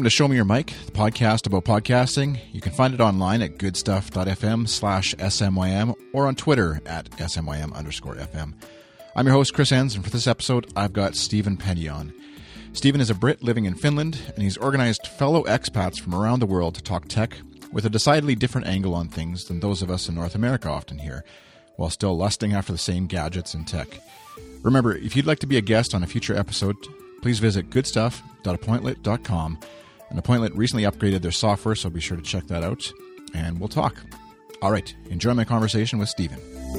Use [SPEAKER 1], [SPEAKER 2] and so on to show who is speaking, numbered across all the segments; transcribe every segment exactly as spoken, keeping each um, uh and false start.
[SPEAKER 1] to Show Me Your Mic, the podcast about podcasting. You can find it online at goodstuff.fm slash SMYM or on Twitter at SMYM underscore FM. I'm your host, Chris Enns, and for this episode, I've got Stephen Penny on. Stephen is a Brit living in Finland, and he's organized fellow expats from around the world to talk tech with a decidedly different angle on things than those of us in North America often hear, while still lusting after the same gadgets and tech. Remember, if you'd like to be a guest on a future episode, please visit goodstuff dot appointlet dot com. And Appointlet recently upgraded their software, so be sure to check that out, and we'll talk. All right, enjoy my conversation with Stephen.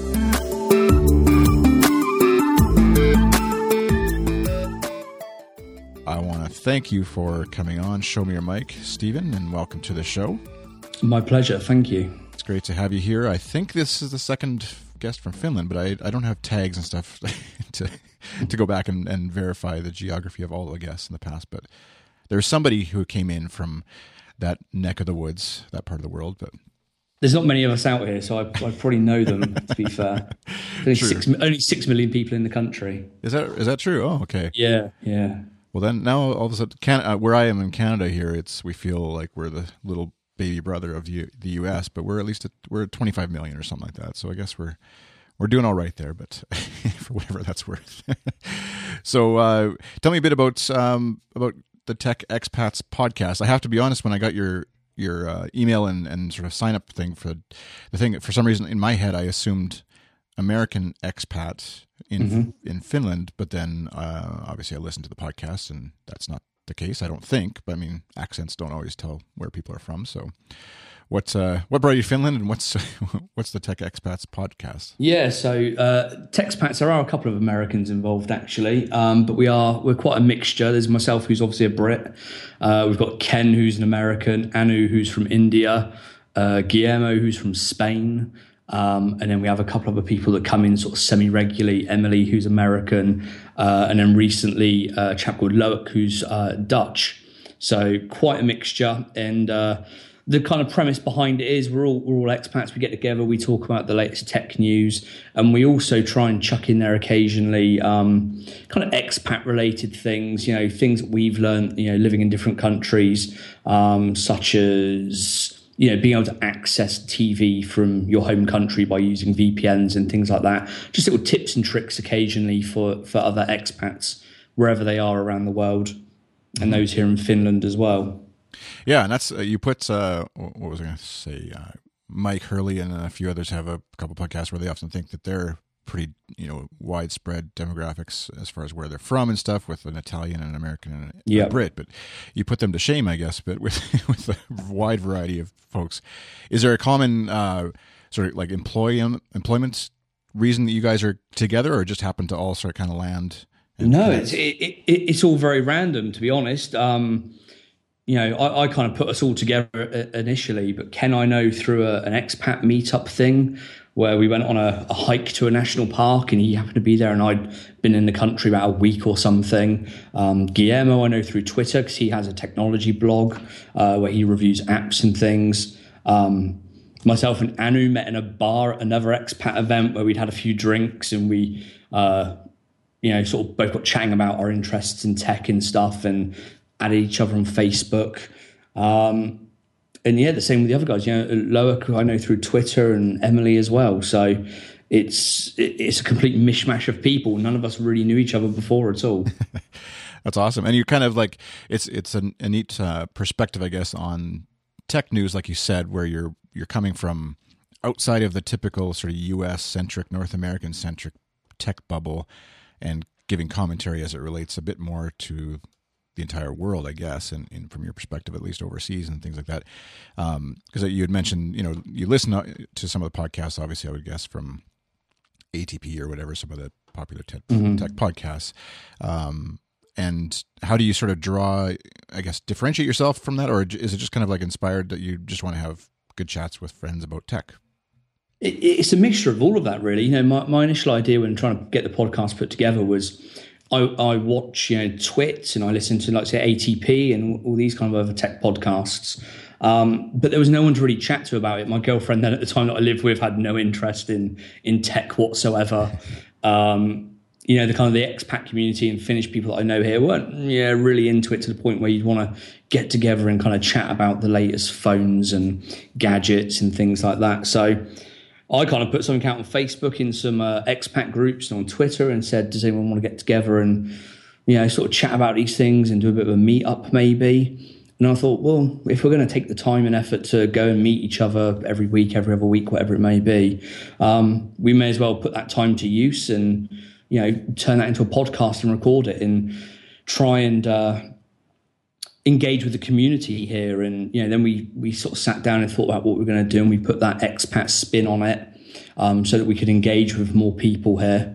[SPEAKER 1] I want to thank you for coming on Show Me Your Mic, Stephen, and welcome to the show.
[SPEAKER 2] My pleasure, thank you.
[SPEAKER 1] It's great to have you here. I think this is the second guest from Finland, but I, I don't have tags and stuff to to go back and, and verify the geography of all the guests in the past, but there's somebody who came in from that neck of the woods, that part of the world. But
[SPEAKER 2] there's not many of us out here, so I, I probably know them, to be fair. Only six, only six million people in the country.
[SPEAKER 1] Is that is that true? Oh, okay.
[SPEAKER 2] Yeah, yeah.
[SPEAKER 1] Well, then now all of a sudden, Can, uh, where I am in Canada here, it's we feel like we're the little baby brother of the, the U S, but we're at least at, we're at twenty-five million or something like that. So I guess we're we're doing all right there, but for whatever that's worth. So uh, tell me a bit about um, about the Tech Expats podcast. I have to be honest, when I got your your uh, email and, and sort of sign up thing for the thing, for some reason in my head I assumed American expat in mm-hmm. in Finland, but then uh, obviously I listened to the podcast and that's not the case, I don't think. But I mean, accents don't always tell where people are from. So what's uh, what brought you to Finland, and what's what's the Tech Expats podcast?
[SPEAKER 2] Yeah, so uh, Tech Expats, there are a couple of Americans involved actually, um, but we are we're quite a mixture. There's myself, who's obviously a Brit. Uh, we've got Ken, who's an American, Anu, who's from India, uh, Guillermo, who's from Spain. Um, and then we have a couple of other people that come in sort of semi-regularly. Emily, who's American, uh, and then recently uh, a chap called Loic, who's uh, Dutch. So quite a mixture. And uh, the kind of premise behind it is we're all we're all expats. We get together, we talk about the latest tech news, and we also try and chuck in there occasionally um, kind of expat-related things. You know, things that we've learned, you know, living in different countries, um, such as, you know, being able to access T V from your home country by using V P Ns and things like that. Just little tips and tricks occasionally for, for other expats wherever they are around the world, and those here in Finland as well.
[SPEAKER 1] Yeah, and that's, uh, you put, uh, what was I going to say, uh, Mike Hurley and a few others have a couple podcasts where they often think that they're pretty, you know, widespread demographics as far as where they're from and stuff, with an Italian and an American and a
[SPEAKER 2] yep.
[SPEAKER 1] Brit, but you put them to shame, I guess, but with with a wide variety of folks. Is there a common uh, sort of like employee employment reason that you guys are together, or just happen to all sort of kind of land?
[SPEAKER 2] No, it's it, it, it's all very random, to be honest. Um, you know, I, I kind of put us all together initially, but Ken I know through a, an expat meetup thing, where we went on a, a hike to a national park, and he happened to be there, and I'd been in the country about a week or something. Um, Guillermo I know through Twitter, because he has a technology blog uh, where he reviews apps and things. Um, myself and Anu met in a bar at another expat event where we'd had a few drinks, and we, uh, you know, sort of both got chatting about our interests in tech and stuff, and added each other on Facebook. Um, And yeah, the same with the other guys. You know, Loic I know through Twitter, and Emily as well. So it's it's a complete mishmash of people. None of us really knew each other before at all.
[SPEAKER 1] That's awesome. And you're kind of like, it's it's a, a neat uh, perspective, I guess, on tech news, like you said, where you're you're coming from outside of the typical sort of U S centric, North American centric tech bubble, and giving commentary as it relates a bit more to the entire world, I guess, and, and from your perspective, at least overseas and things like that. Because um, you had mentioned, you know, you listen to some of the podcasts, obviously, I would guess, from A T P or whatever, some of the popular tech, mm-hmm. tech podcasts. Um, and how do you sort of draw, I guess, differentiate yourself from that? Or is it just kind of like inspired that you just want to have good chats with friends about tech?
[SPEAKER 2] It, it's a mixture of all of that, really. You know, my, my initial idea when trying to get the podcast put together was I, I watch, you know, Twit, and I listen to, like, say, A T P and all these kind of other tech podcasts. Um, but there was no one to really chat to about it. My girlfriend then at the time that I lived with had no interest in in tech whatsoever. Um, you know, the kind of the expat community and Finnish people that I know here weren't yeah really into it to the point where you'd want to get together and kind of chat about the latest phones and gadgets and things like that. So I kind of put something out on Facebook in some uh, expat groups and on Twitter and said, does anyone want to get together and, you know, sort of chat about these things and do a bit of a meet-up maybe? And I thought, well, if we're going to take the time and effort to go and meet each other every week, every other week, whatever it may be, um, we may as well put that time to use and, you know, turn that into a podcast and record it and try and uh, engage with the community here. And, you know, then we we sort of sat down and thought about what we we're going to do, and we put that expat spin on it um, so that we could engage with more people here.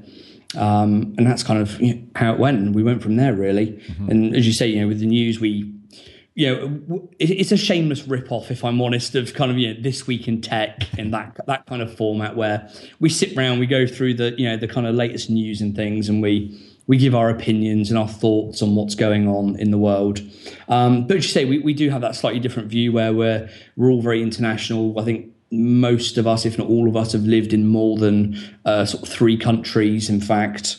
[SPEAKER 2] Um, and that's kind of, you know, how it went. And we went from there, really. Mm-hmm. And as you say, you know, with the news, we... You know, it's a shameless rip-off, if I'm honest, of kind of, you know, This Week in Tech and that that kind of format where we sit around, we go through the, you know, the kind of latest news and things, and we we give our opinions and our thoughts on what's going on in the world. Um, but as you say, we, we do have that slightly different view where we're we're all very international. I think most of us, if not all of us, have lived in more than uh, sort of three countries, in fact.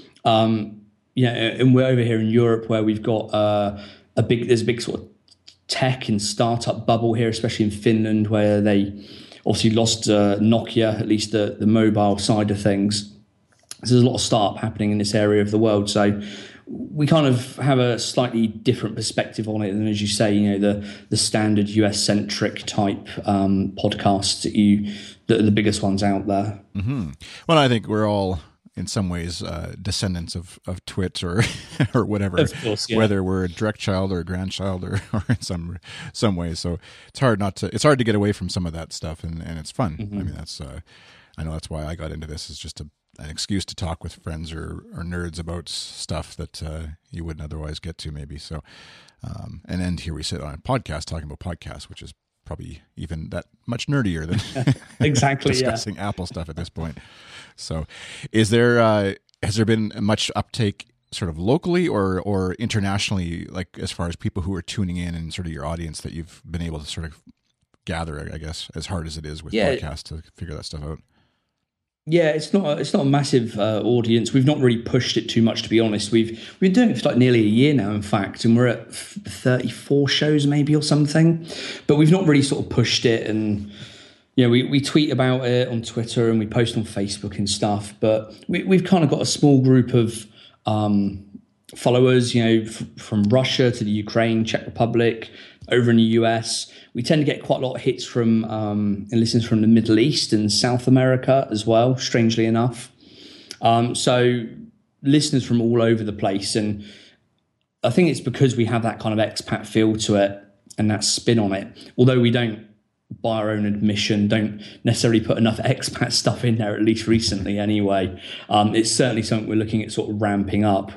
[SPEAKER 2] Um, you know, and we're over here in Europe where we've got uh, a big, there's a big sort of tech and startup bubble here, especially in Finland, where they obviously lost uh, Nokia, at least the, the mobile side of things. So there's a lot of startup happening in this area of the world. So we kind of have a slightly different perspective on it than, as you say, you know, the the standard U S centric type um, podcasts that you that are the biggest ones out there.
[SPEAKER 1] Mm-hmm. Well, I think we're all in some ways uh, descendants of, of Twit or or whatever,
[SPEAKER 2] of course, yeah.
[SPEAKER 1] Whether we're a direct child or a grandchild or, or in some some ways. So it's hard not to it's hard to get away from some of that stuff, and, and it's fun. Mm-hmm. I mean, that's uh, I know that's why I got into this, is just a, an excuse to talk with friends or, or nerds about stuff that uh, you wouldn't otherwise get to, maybe. So um, and then here we sit on a podcast talking about podcasts, which is probably even that much nerdier than
[SPEAKER 2] exactly
[SPEAKER 1] discussing
[SPEAKER 2] yeah.
[SPEAKER 1] Apple stuff at this point. So is there uh, has there been much uptake sort of locally or or internationally, like as far as people who are tuning in and sort of your audience that you've been able to sort of gather, I guess, as hard as it is with yeah. podcasts to figure that stuff out?
[SPEAKER 2] Yeah, it's not it's not a massive uh, audience. We've not really pushed it too much, to be honest. We've we've been doing it for like nearly a year now, in fact, and we're at thirty-four shows maybe or something. But we've not really sort of pushed it, and you know, we, we tweet about it on Twitter and we post on Facebook and stuff. But we, we've kind of got a small group of um, followers, you know, f- from Russia to the Ukraine, Czech Republic, over in the U S. We tend to get quite a lot of hits from um, and listens from the Middle East and South America as well, strangely enough. Um, so listeners from all over the place. And I think it's because we have that kind of expat feel to it and that spin on it. Although we don't, by our own admission, don't necessarily put enough expat stuff in there, at least recently anyway. Um, it's certainly something we're looking at sort of ramping up.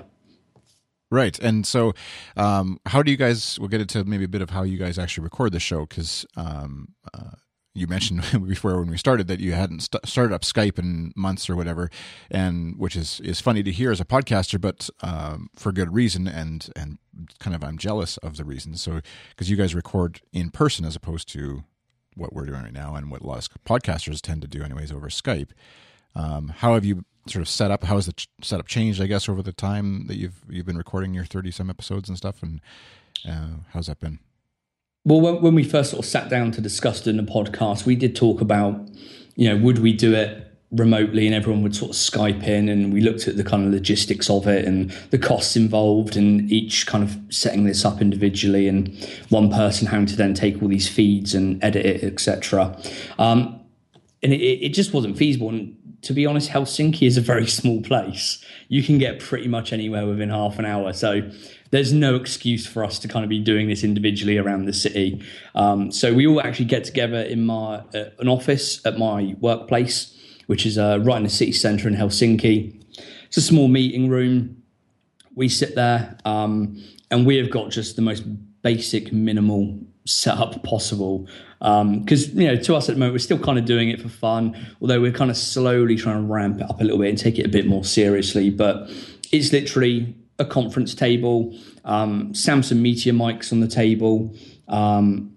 [SPEAKER 1] Right. And so um, how do you guys, we'll get into maybe a bit of how you guys actually record the show, because um, uh, you mentioned before when we started that you hadn't st- started up Skype in months or whatever, and which is, is funny to hear as a podcaster, but um, for good reason, and and kind of I'm jealous of the reasons. So because you guys record in person as opposed to what we're doing right now and what a lot of podcasters tend to do anyways over Skype. Um, how have you sort of set up? How has the ch- setup changed, I guess, over the time that you've you've been recording your thirty some episodes and stuff? And uh, how's that been?
[SPEAKER 2] Well, when, when we first sort of sat down to discuss doing the podcast, we did talk about, you know, would we do it remotely and everyone would sort of Skype in, and we looked at the kind of logistics of it and the costs involved and each kind of setting this up individually and one person having to then take all these feeds and edit it, et cetera. Um, and it, it just wasn't feasible. And to be honest, Helsinki is a very small place. You can get pretty much anywhere within half an hour. So there's no excuse for us to kind of be doing this individually around the city. Um, so we all actually get together in my uh, an office at my workplace, which is uh, right in the city centre in Helsinki. It's a small meeting room. We sit there um, and we have got just the most basic, minimal setup possible. Because, um, you know, to us at the moment, we're still kind of doing it for fun, although we're kind of slowly trying to ramp it up a little bit and take it a bit more seriously. But it's literally a conference table, um, Samsung Meteor mics on the table, um,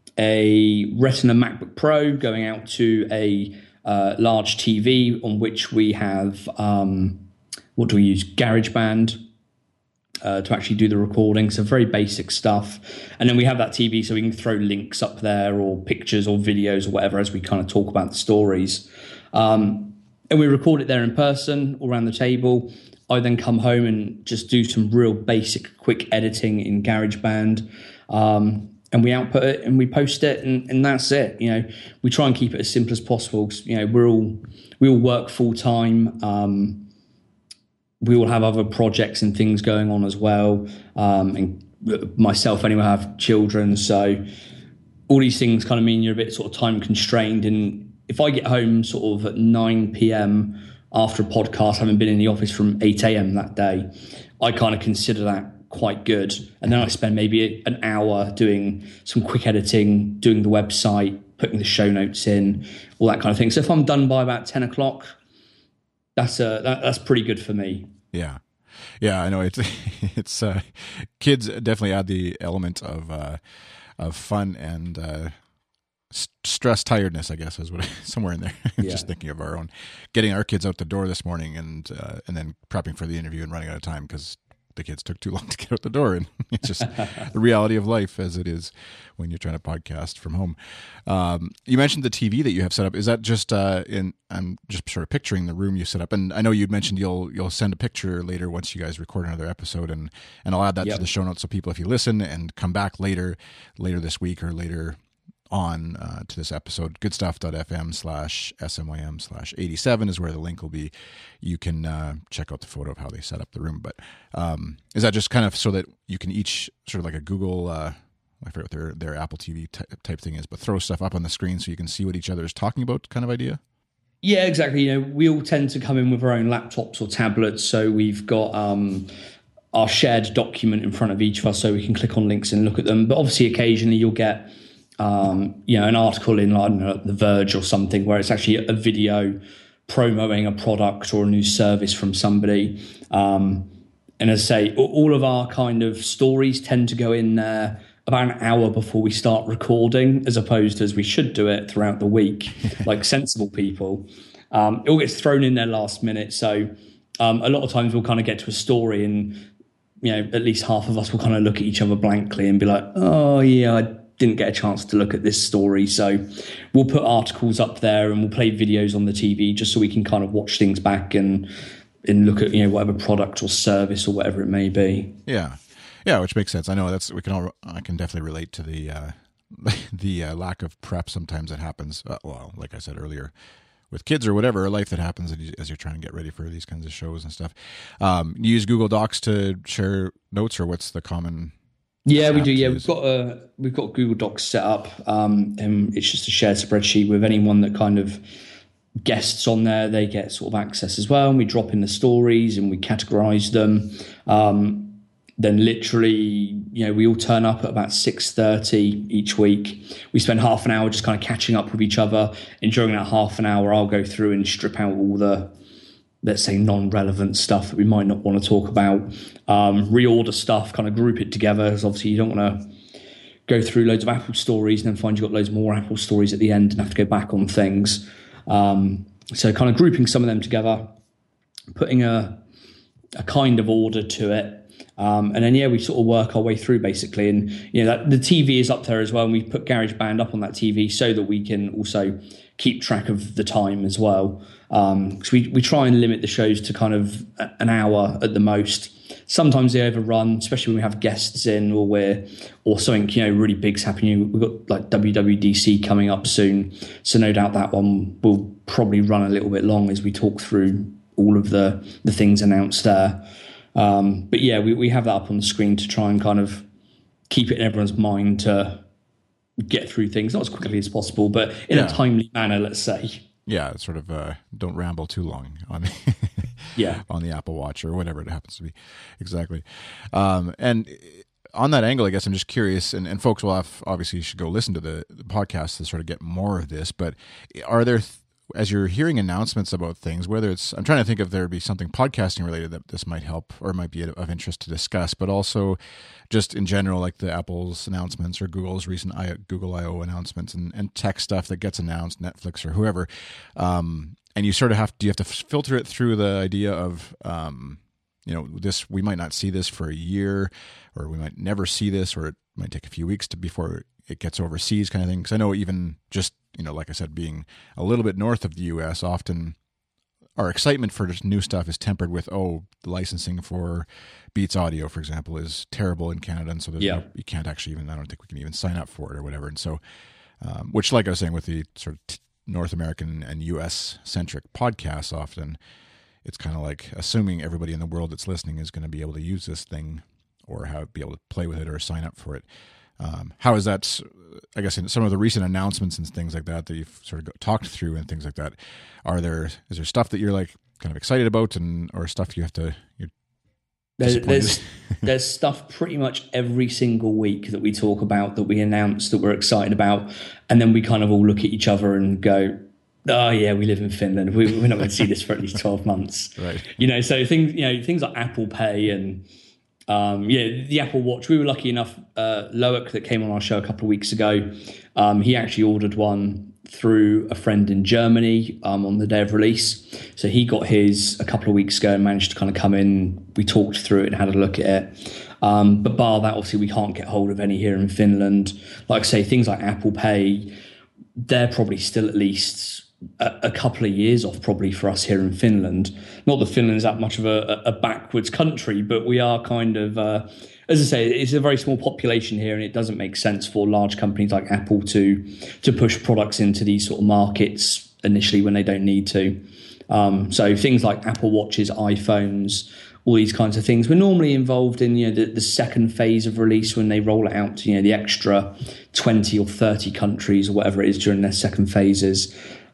[SPEAKER 2] a Retina MacBook Pro going out to a uh, large T V on which we have um, what do we use? GarageBand uh, to actually do the recording. So very basic stuff. And then we have that T V so we can throw links up there or pictures or videos or whatever as we kind of talk about the stories. Um, and we record it there in person all around the table. I then come home and just do some real basic quick editing in GarageBand. Um, and we output it and we post it, and, and that's it. You know, we try and keep it as simple as possible. You know, we're all we all work full time. Um, we all have other projects and things going on as well. Um, and myself, anyway, I have children, so all these things kind of mean you're a bit sort of time constrained. And if I get home sort of at nine p.m. after a podcast, having been in the office from eight a.m. that day, I kind of consider that quite good. And then I spend maybe an hour doing some quick editing, doing the website, putting the show notes in, all that kind of thing. So if I'm done by about ten o'clock, that's uh, that, that's pretty good for me.
[SPEAKER 1] Yeah. Yeah, I know it's it's uh, kids definitely add the element of uh, of fun and uh, st- stress, tiredness, I guess, is what somewhere in there.
[SPEAKER 2] Yeah.
[SPEAKER 1] Just thinking of our own, getting our kids out the door this morning, and uh, and then prepping for the interview and running out of time because the kids took too long to get out the door, and it's just the reality of life as it is when you're trying to podcast from home. Um, you mentioned the T V that you have set up. Is that just uh, in? I'm just sort of picturing the room you set up, and I know you'd mentioned you'll you'll send a picture later once you guys record another episode, and and I'll add that
[SPEAKER 2] Yep.
[SPEAKER 1] to the show notes so people, if you listen and come back later, later this week or later on uh, to this episode, goodstuff.fm slash smym slash 87 is where the link will be. You can uh, check out the photo of how they set up the room. But um, is that just kind of so that you can each sort of like a Google, uh, I forget what their, their Apple T V t- type thing is, but throw stuff up on the screen so you can see what each other is talking about kind of idea?
[SPEAKER 2] Yeah, exactly. You know, we all tend to come in with our own laptops or tablets. So we've got um, our shared document in front of each of us so we can click on links and look at them. But obviously occasionally you'll get Um, you know, an article in, I don't know, The Verge or something where it's actually a video promoting a product or a new service from somebody. Um, and as I say, all of our kind of stories tend to go in there about an hour before we start recording, as opposed to as we should do it throughout the week, like sensible people. Um, it all gets thrown in there last minute. So um, a lot of times we'll kind of get to a story and, you know, at least half of us will kind of look at each other blankly and be like, oh, yeah, I didn't get a chance to look at this story. So we'll put articles up there and we'll play videos on the T V just so we can kind of watch things back and and look at, you know, whatever product or service or whatever it may be.
[SPEAKER 1] Yeah. Yeah, which makes sense. I know that's, we can all, I can definitely relate to the, uh, the uh, lack of prep sometimes that happens. Uh, well, like I said earlier, with kids or whatever, or life that happens as you're trying to get ready for these kinds of shows and stuff. Um, you use Google Docs to share notes, or what's the common?
[SPEAKER 2] Yeah, we do. Yeah, we've got a we've got Google Docs set up, um, and it's just a shared spreadsheet with anyone that kind of guests on there. They get sort of access as well, and we drop in the stories and we categorize them. Um, then, literally, you know, we all turn up at about six thirty each week. We spend half an hour just kind of catching up with each other, and during that half an hour, I'll go through and strip out all the, let's say, non-relevant stuff that we might not want to talk about, um, reorder stuff, kind of group it together, because obviously you don't want to go through loads of Apple stories and then find you've got loads more Apple stories at the end and have to go back on things. Um, so kind of grouping some of them together, putting a, a kind of order to it. Um, and then, yeah, we sort of work our way through basically. And, you know, that, the T V is up there as well. And we put GarageBand up on that T V so that we can also keep track of the time as well. Um, so we, we try and limit the shows to kind of an hour at the most. Sometimes they overrun, especially when we have guests in or we're, or something, you know, really big's happening. We've got like W W D C coming up soon. So no doubt that one will probably run a little bit long as we talk through all of the, the things announced there. Um, but yeah, we, we have that up on the screen to try and kind of keep it in everyone's mind to get through things, not as quickly as possible, but in yeah. a timely manner, let's say.
[SPEAKER 1] Yeah, sort of uh, don't ramble too long on
[SPEAKER 2] yeah
[SPEAKER 1] on the Apple Watch or whatever it happens to be. Exactly. Um, and on that angle, I guess I'm just curious, and, and folks will have, obviously you should go listen to the, the podcast to sort of get more of this, but are there, th- as you're hearing announcements about things, whether it's, I'm trying to think if there'd be something podcasting related that this might help or might be of interest to discuss, but also just in general, like the Apple's announcements or Google's recent I, Google I O announcements and, and tech stuff that gets announced, Netflix or whoever. Um, and you sort of have to, you have to filter it through the idea of, um, you know, this, we might not see this for a year, or we might never see this, or it might take a few weeks to before it gets overseas kind of thing. Because I know even just, you know, like I said, being a little bit north of the U S, often our excitement for just new stuff is tempered with, oh, the licensing for Beats Audio, for example, is terrible in Canada. And so there's
[SPEAKER 2] yeah.
[SPEAKER 1] no, you can't actually even, I don't think we can even sign up for it or whatever. And so, um, which like I was saying with the sort of t- North American and U S centric podcasts, often it's kind of like assuming everybody in the world that's listening is going to be able to use this thing or have, be able to play with it or sign up for it. Um, how is that, I guess, in some of the recent announcements and things like that that you've sort of talked through and things like that, are there, is there stuff that you're like kind of excited about and, or stuff you have to, you're
[SPEAKER 2] There's, there's, there's stuff pretty much every single week that we talk about, that we announce, that we're excited about. And then we kind of all look at each other and go, oh yeah, we live in Finland. We, we're not going to see this for at least twelve months.
[SPEAKER 1] Right.
[SPEAKER 2] You know, so things, you know, things like Apple Pay and, Um, yeah, the Apple Watch. We were lucky enough. Uh, Loic, that came on our show a couple of weeks ago, um, he actually ordered one through a friend in Germany um, on the day of release. So he got his a couple of weeks ago and managed to kind of come in. We talked through it and had a look at it. Um, but bar that, obviously, we can't get hold of any here in Finland. Like I say, things like Apple Pay, they're probably still at least a, a couple of years off probably for us here in Finland. Not that Finland's that much of a, a backwards country, but we are kind of, uh, as I say, it's a very small population here, and it doesn't make sense for large companies like Apple to to push products into these sort of markets initially when they don't need to. Um, so things like Apple Watches, iPhones, all these kinds of things, we're normally involved in, you know, the, the second phase of release when they roll it out to, you know, the extra twenty or thirty countries or whatever it is during their second phases.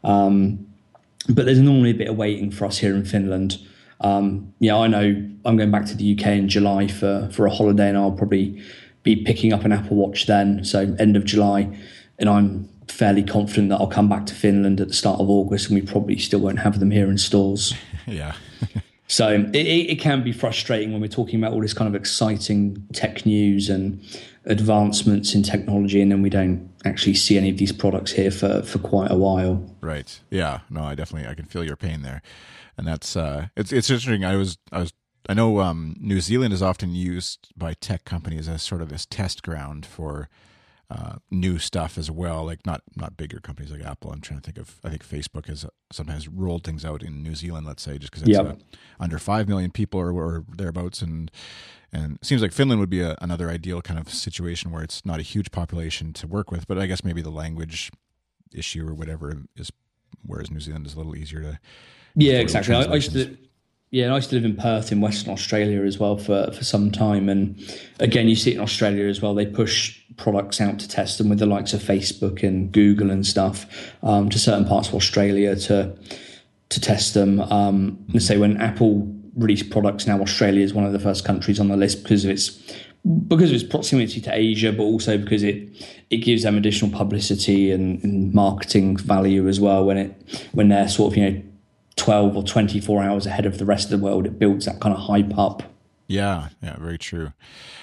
[SPEAKER 2] Um, but there's normally a bit of waiting for us here in Finland. Um, yeah, I know I'm going back to the U K in July for, for a holiday, and I'll probably be picking up an Apple Watch then, so end of July. And I'm fairly confident that I'll come back to Finland at the start of August, and we probably still won't have them here in stores.
[SPEAKER 1] Yeah.
[SPEAKER 2] So it, it can be frustrating when we're talking about all this kind of exciting tech news and advancements in technology, and then we don't actually see any of these products here for, for quite a while.
[SPEAKER 1] Right. Yeah. No, I definitely, I can feel your pain there. And that's, uh, it's, it's interesting. I was, I was, I know, um, New Zealand is often used by tech companies as sort of this test ground for, uh, new stuff as well. Like not, not bigger companies like Apple. I'm trying to think of, I think Facebook has sometimes rolled things out in New Zealand, let's say, just because it's
[SPEAKER 2] yep.
[SPEAKER 1] uh, under five million people or, or thereabouts. And, and it seems like Finland would be a, another ideal kind of situation where it's not a huge population to work with, but I guess maybe the language issue or whatever is, whereas New Zealand is a little easier to.
[SPEAKER 2] Yeah, exactly. I, I used to, yeah, I used to live in Perth in Western Australia as well for, for some time. And again, you see it in Australia as well. They push products out to test them with the likes of Facebook and Google and stuff um, to certain parts of Australia to to test them. Um, let's say when Apple released products, now Australia is one of the first countries on the list because of its because of its proximity to Asia, but also because it it gives them additional publicity and, and marketing value as well. When it when they're sort of, you know, twelve or twenty-four hours ahead of the rest of the world, it builds that kind of hype up.
[SPEAKER 1] Yeah, yeah, very true.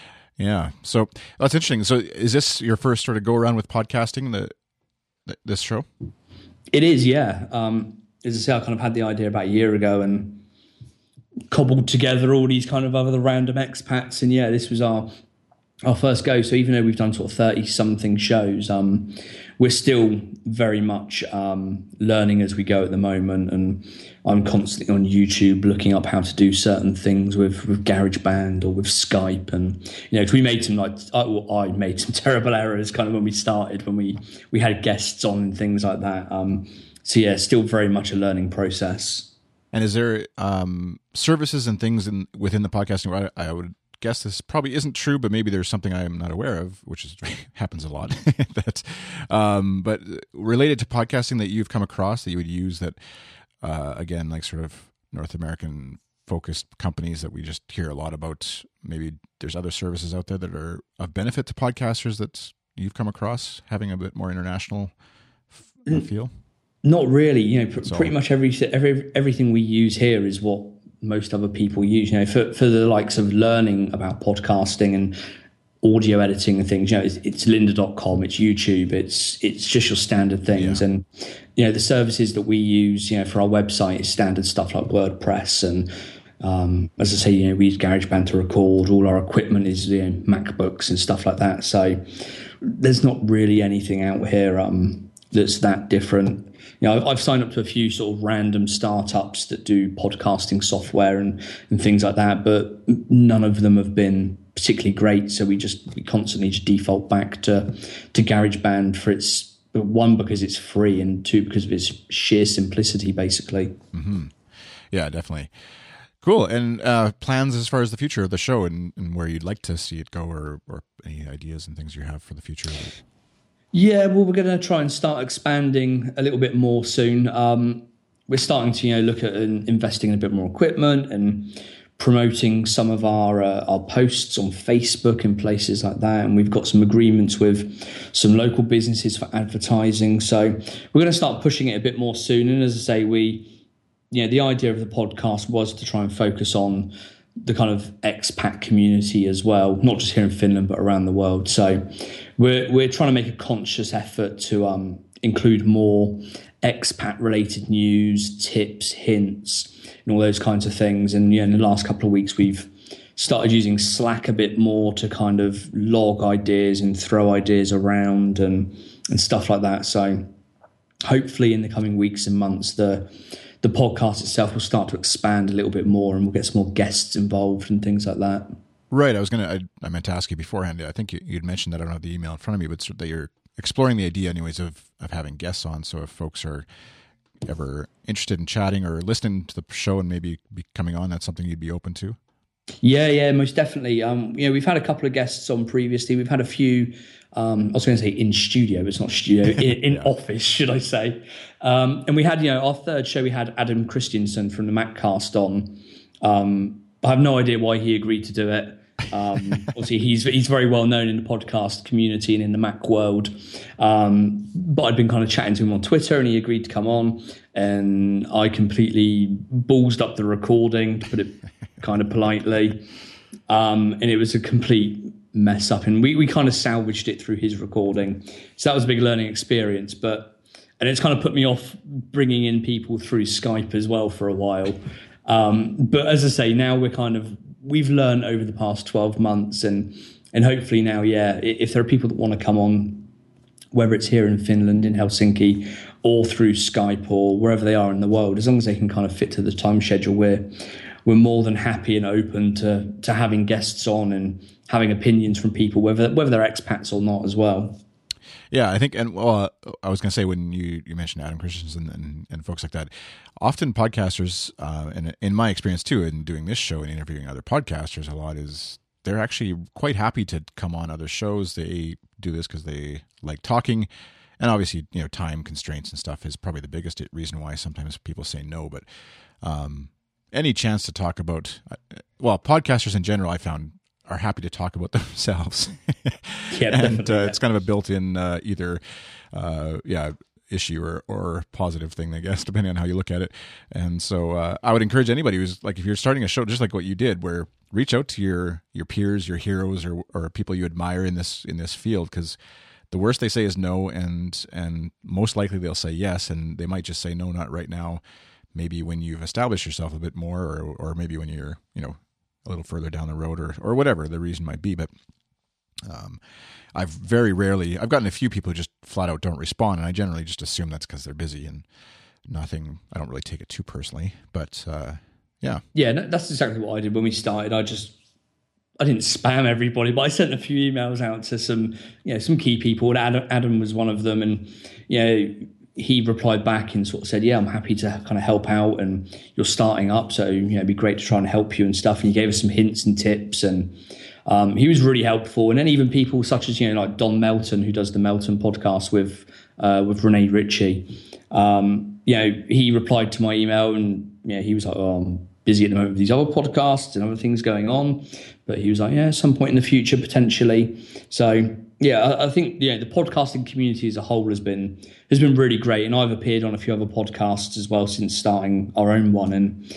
[SPEAKER 1] Yeah, so that's interesting. So is this your first sort of go around with podcasting, the, the this show?
[SPEAKER 2] It is, yeah. Um, as I say, I kind of had the idea about a year ago and cobbled together all these kind of other random expats, and yeah, this was our our first go. So even though we've done sort of thirty something shows, um, we're still very much um, learning as we go at the moment. And I'm constantly on YouTube looking up how to do certain things with, with GarageBand or with Skype. And, you know, 'cause we made some like, I, well, I made some terrible errors kind of when we started, when we, we had guests on and things like that. Um, so yeah, still very much a learning process.
[SPEAKER 1] And is there um, services and things in within the podcasting where I, I would guess this probably isn't true, but maybe there's something I am not aware of, which is happens a lot. that, um, but related to podcasting that you've come across that you would use that, uh, again, like sort of North American focused companies that we just hear a lot about. Maybe there's other services out there that are of benefit to podcasters that you've come across having a bit more international f- feel.
[SPEAKER 2] Not really. You know, pr- pretty much every, every everything we use here is what most other people use. You know, for for the likes of learning about podcasting and audio editing and things, you know, it's, it's lynda dot com, it's YouTube, it's it's just your standard things. Yeah. And you know, the services that we use, you know, for our website is standard stuff like WordPress, and um, as I say, you know, we use GarageBand to record. All our equipment is, you know, MacBooks and stuff like that. So there's not really anything out here um, that's that different. You know, I've signed up to a few sort of random startups that do podcasting software and, and things like that, but none of them have been particularly great. So we just we constantly just default back to to GarageBand for its, one, because it's free, and two, because of its sheer simplicity, basically.
[SPEAKER 1] Mm-hmm. Yeah, definitely. Cool. And uh, plans as far as the future of the show, and, and where you'd like to see it go, or, or any ideas and things you have for the future of it?
[SPEAKER 2] Yeah, well, we're going to try and start expanding a little bit more soon. Um, we're starting to, you know, look at investing in a bit more equipment and promoting some of our uh, our posts on Facebook and places like that. And we've got some agreements with some local businesses for advertising. So we're going to start pushing it a bit more soon. And as I say, we, you know, the idea of the podcast was to try and focus on the kind of expat community as well, not just here in Finland, but around the world. So we're we're trying to make a conscious effort to um, include more expat-related news, tips, hints, and all those kinds of things. And you know, in the last couple of weeks, we've started using Slack a bit more to kind of log ideas and throw ideas around and and stuff like that. So hopefully, in the coming weeks and months, the the podcast itself will start to expand a little bit more, and we'll get some more guests involved and things like that.
[SPEAKER 1] Right. I was going to, I, I meant to ask you beforehand. I think you, you'd mentioned that. I don't have the email in front of me, but that you're exploring the idea anyways of, of having guests on. So if folks are ever interested in chatting or listening to the show and maybe be coming on, that's something you'd be open to?
[SPEAKER 2] Yeah, yeah, most definitely. Um, you know, we've had a couple of guests on previously. We've had a few, um, I was going to say in studio, but it's not studio, in, in yeah. office, should I say. Um, and we had, you know, our third show, we had Adam Christiansen from the Maccast on. Um, I have no idea why he agreed to do it. Um, obviously, he's he's very well known in the podcast community and in the Mac world. Um, but I'd been kind of chatting to him on Twitter, and he agreed to come on. And I completely ballsed up the recording, to put it kind of politely. Um, and it was a complete mess up. And we, we kind of salvaged it through his recording. So that was a big learning experience. But and it's kind of put me off bringing in people through Skype as well for a while. Um, but as I say, now we're kind of, we've learned over the past twelve months, and and hopefully now, yeah, if there are people that want to come on, whether it's here in Finland, in Helsinki, or through Skype or wherever they are in the world, as long as they can kind of fit to the time schedule, we're we're more than happy and open to to having guests on and having opinions from people, whether whether they're expats or not as well.
[SPEAKER 1] Yeah, I think, and well, uh, I was going to say, when you, you mentioned Adam Christensen and, and folks like that, often podcasters, uh, and in my experience too, in doing this show and interviewing other podcasters a lot, is they're actually quite happy to come on other shows. They do this because they like talking, and obviously, you know, time constraints and stuff is probably the biggest reason why sometimes people say no. But um, any chance to talk about, well, podcasters in general, I found, are happy to talk about themselves.
[SPEAKER 2] Yeah,
[SPEAKER 1] and uh, yeah. It's kind of a built-in uh, either, uh, yeah, issue or, or positive thing, I guess, depending on how you look at it. And so uh, I would encourage anybody who's like, if you're starting a show, just like what you did, where reach out to your your peers, your heroes, or or people you admire in this in this field, because the worst they say is no, and and most likely they'll say yes, and they might just say no, not right now. Maybe when you've established yourself a bit more, or or maybe when you're, you know, a little further down the road, or or whatever the reason might be. But um, I've very rarely, I've gotten a few people who just flat out don't respond, and I generally just assume that's because they're busy and nothing. I don't really take it too personally, but uh, yeah,
[SPEAKER 2] yeah, that's exactly what I did when we started. I just I didn't spam everybody, but I sent a few emails out to some, you know, some key people. And Adam, Adam was one of them, and you know, he replied back and sort of said, yeah, I'm happy to kind of help out, and you're starting up, so, you know, it'd be great to try and help you and stuff. And he gave us some hints and tips, and um, he was really helpful. And then even people such as, you know, like Don Melton, who does the Melton podcast with uh, with Renee Ritchie, um, you know, he replied to my email, and, you know, he was like, oh, I'm busy at the moment with these other podcasts and other things going on. But he was like, yeah, at some point in the future, potentially. So yeah, I, I think yeah, the podcasting community as a whole has been has been really great. And I've appeared on a few other podcasts as well since starting our own one. And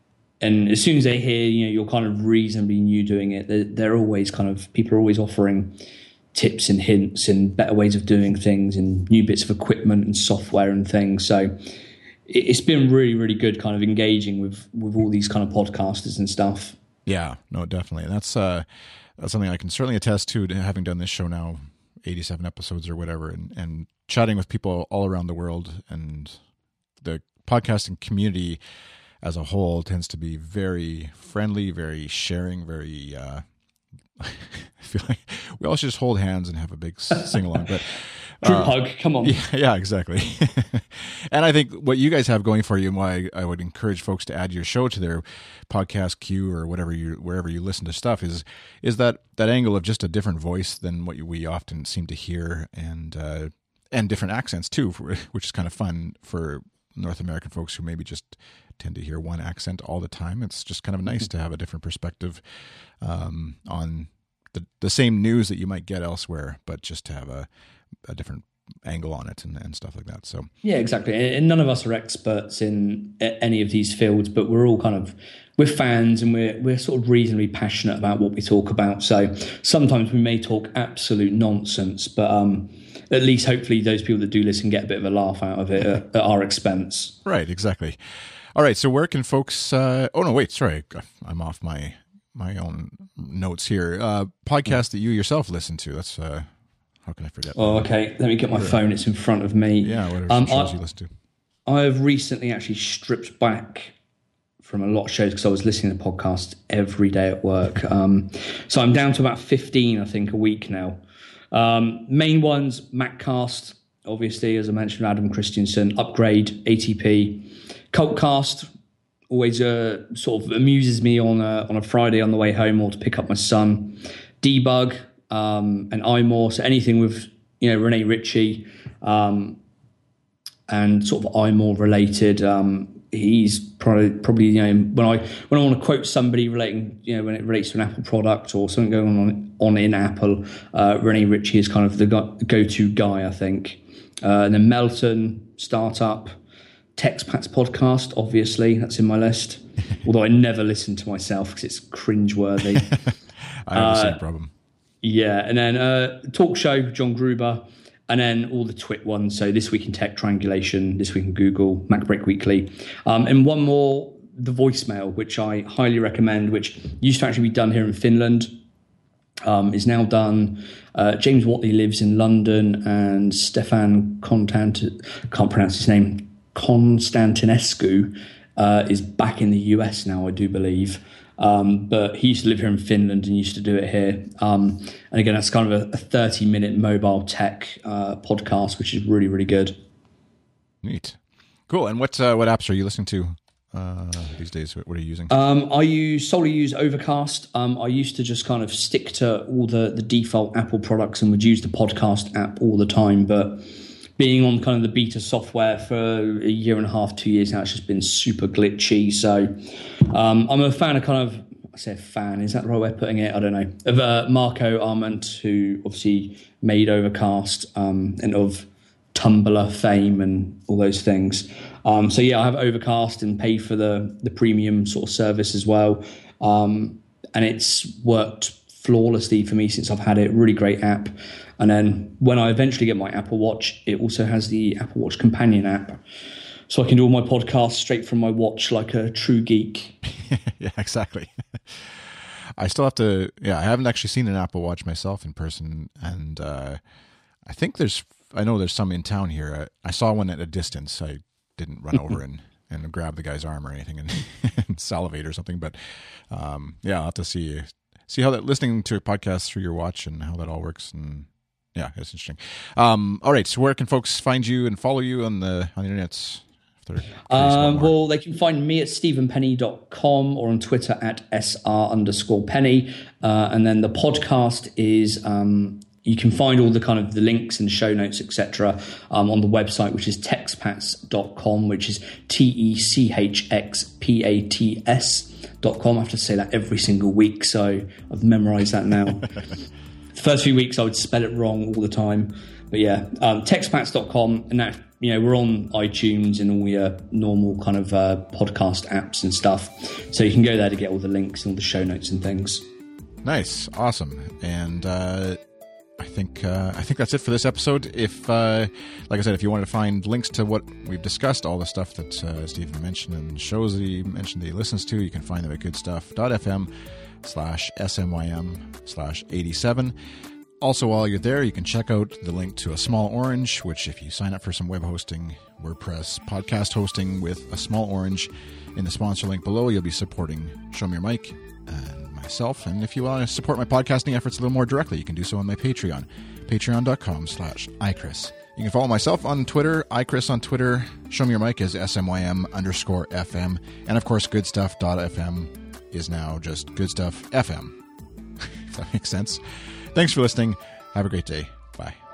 [SPEAKER 2] and as soon as they hear, you know, you're kind of reasonably new doing it, they're, they're always kind of people are always offering tips and hints and better ways of doing things and new bits of equipment and software and things. So it's been really, really good kind of engaging with, with all these kind of podcasters and stuff.
[SPEAKER 1] Yeah, no, definitely. That's uh, that's something I can certainly attest to, to having done this show now, eighty-seven episodes or whatever, and, and chatting with people all around the world. And the podcasting community as a whole tends to be very friendly, very sharing, very... Uh, I feel like we all should just hold hands and have a big sing-along. But
[SPEAKER 2] Group uh, hug, come on.
[SPEAKER 1] Yeah, yeah, exactly. And I think what you guys have going for you, and why I would encourage folks to add your show to their podcast queue or whatever you wherever you listen to stuff, is is that that angle of just a different voice than what we often seem to hear, and uh, and different accents too, which is kind of fun for North American folks who maybe just tend to hear one accent all the time. It's just kind of nice to have a different perspective um, on the the same news that you might get elsewhere, but just to have a a different angle on it and, and stuff like that. So
[SPEAKER 2] yeah, exactly. And none of us are experts in any of these fields, but we're all kind of we're fans and we're we're sort of reasonably passionate about what we talk about. So sometimes we may talk absolute nonsense, but um, at least hopefully those people that do listen get a bit of a laugh out of it at, at our expense.
[SPEAKER 1] Right, exactly. All right, so where can folks? Uh, oh no, wait, sorry, I'm off my my own notes here. Uh, podcast that you yourself listen to. That's. Uh, How can I forget?
[SPEAKER 2] Oh, okay. Let me get my phone. It's in front of me.
[SPEAKER 1] Yeah, whatever
[SPEAKER 2] um,
[SPEAKER 1] shows
[SPEAKER 2] I,
[SPEAKER 1] you listen to.
[SPEAKER 2] I've recently actually stripped back from a lot of shows because I was listening to podcasts every day at work. Um, so I'm down to about fifteen, I think, a week now. Um, main ones, Maccast, obviously, as I mentioned, Adam Christensen, Upgrade, A T P, Cultcast, always uh, sort of amuses me on a, on a Friday on the way home or to pick up my son. Debug, Um, and iMore, so anything with, you know, Rene Ritchie um, and sort of iMore related. Um, he's probably, probably, you know, when I when I want to quote somebody relating, you know, when it relates to an Apple product or something going on on in Apple, uh, Rene Ritchie is kind of the go-to guy, I think. Uh, and then Melton, Startup, TechSpats podcast, obviously, that's in my list. Although I never listen to myself because it's cringeworthy.
[SPEAKER 1] I have the
[SPEAKER 2] uh,
[SPEAKER 1] same problem.
[SPEAKER 2] Yeah, and then uh, Talk Show, John Gruber, and then all the Twit ones. So This Week in Tech, Triangulation, This Week in Google, MacBreak Weekly. Um, and one more, The Voicemail, which I highly recommend, which used to actually be done here in Finland, um, is now done. Uh, James Watley lives in London, and Stefan Contant, can't pronounce his name, Constantinescu, uh, is back in the U S now, I do believe. Um, but he used to live here in Finland and used to do it here. Um, and again, that's kind of a, a thirty minute mobile tech uh, podcast, which is really, really good.
[SPEAKER 1] Neat. Cool. And what uh, what apps are you listening to uh, these days? What are you using?
[SPEAKER 2] Um, I use solely use Overcast. Um, I used to just kind of stick to all the, the default Apple products and would use the podcast app all the time. But being on kind of the beta software for a year and a half, two years now, it's just been super glitchy. So um, I'm a fan of kind of, I say a fan, is that the right way of putting it? I don't know. Of uh, Marco Arment, who obviously made Overcast um, and of Tumblr fame and all those things. Um, so yeah, I have Overcast and pay for the, the premium sort of service as well. Um, and it's worked flawlessly for me since I've had it. Really great app. And then when I eventually get my Apple Watch, it also has the Apple Watch Companion app. So I can do all my podcasts straight from my watch like a true geek.
[SPEAKER 1] Yeah, exactly. I still have to, yeah, I haven't actually seen an Apple Watch myself in person. And uh, I think there's, I know there's some in town here. I, I saw one at a distance. I didn't run over and, and grab the guy's arm or anything and, and salivate or something. But um, yeah, I'll have to see, see how that, listening to a podcast through your watch and how that all works. And yeah, it's interesting. Um, all right, so where can folks find you and follow you on the on the internet?
[SPEAKER 2] Um, well, they can find me at stephen penny dot com or on Twitter at sr underscore penny. Uh, and then the podcast is um, you can find all the kind of the links and show notes, et cetera, um, on the website, which is texpats dot com, which is T E C H X P A T S dot com. I have to say that every single week, so I've memorized that now. The first few weeks I would spell it wrong all the time. But yeah, um, texpats dot com, and that, you know, we're on iTunes and all your normal kind of uh, podcast apps and stuff. So you can go there to get all the links and all the show notes and things.
[SPEAKER 1] Nice. Awesome. And, uh, I think uh, I think that's it for this episode. If, uh, like I said, if you want to find links to what we've discussed, all the stuff that uh, Stephen mentioned and shows that he mentioned that he listens to, you can find them at goodstuff.fm slash smym slash 87. Also, while you're there, you can check out the link to A Small Orange, which if you sign up for some web hosting, WordPress, podcast hosting with A Small Orange in the sponsor link below, you'll be supporting Show Me Your Mic and myself. And if you want to support my podcasting efforts a little more directly, you can do so on my Patreon, patreon.com slash iChris. You can follow myself on Twitter, iChris on Twitter. Show Me Your Mic is smym underscore fm. And of course, goodstuff.fm is now just goodstuff F M. If that makes sense. Thanks for listening. Have a great day. Bye.